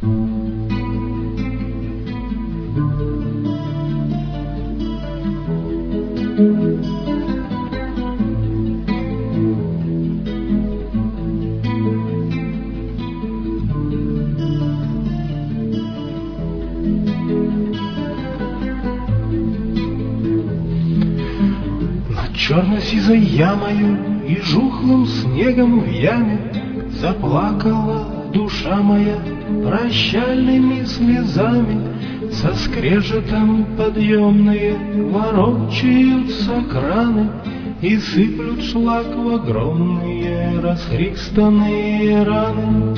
Черно-сизой ямою и жухлым снегом в яме заплакала душа моя прощальными слезами. Со скрежетом подъемные ворочаются краны и сыплют шлак в огромные расхристанные раны.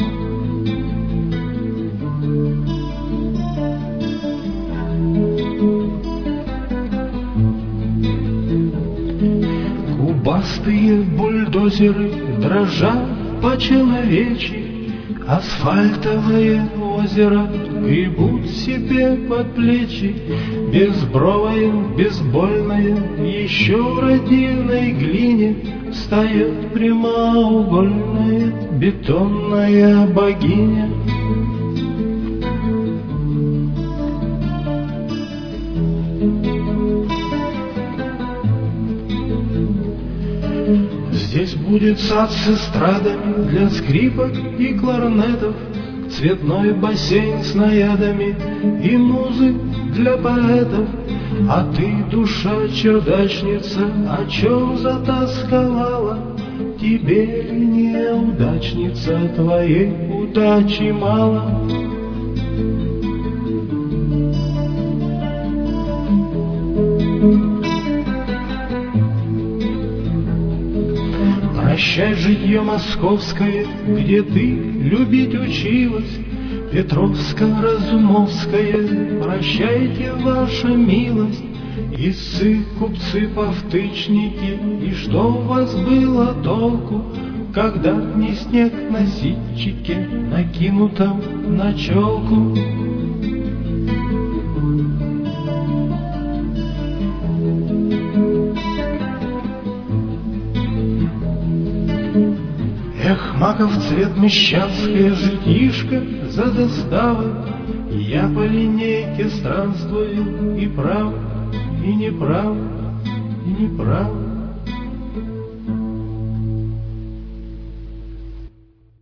Губастые бульдозеры дрожат по-человечьи, асфальтовое озеро гребут себе под плечи. Безбровое, безбольное, еще в родильной глине встает прямоугольная бетонная богиня. Здесь будет сад с эстрадами для скрипок и кларнетов, цветной бассейн с наядами и музы для поэтов. А ты, душа чердачница, о чем затасковала? Тебе ли, неудачница, твоей удачи мало? Прощай, житье московское, где ты любить училась, Петровско-Разумовская, прощайте, ваша милость. Истцы, купцы, повтычники, и что у вас было толку, когда не снег на ситчике, накинутом на челку? Эх, маков цвет, мещанское житишко за заставой, я по линейке странствую, и прав, и неправ, и неправ.